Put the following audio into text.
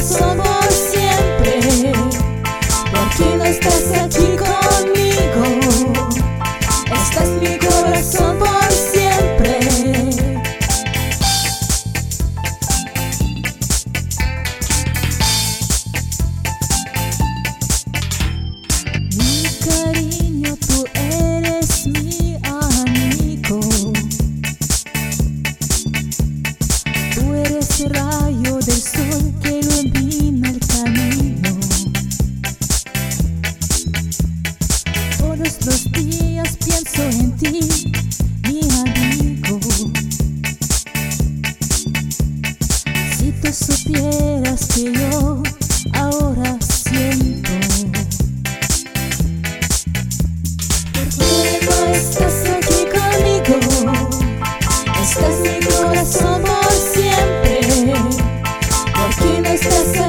corazón por siempre. ¿Por qué no estás aquí conmigo? Estás mi corazón por siempre. Mi cariño, tú eres mi amigo. Tú eres el rayo del sol que ilumina el camino. Todos los días pienso en ti, mi amigo. Si tú supieras que yo ahora siento. ¿Por qué no estás aquí conmigo? Estás mi corazón por siempre. ¿Por qué no estás aquí?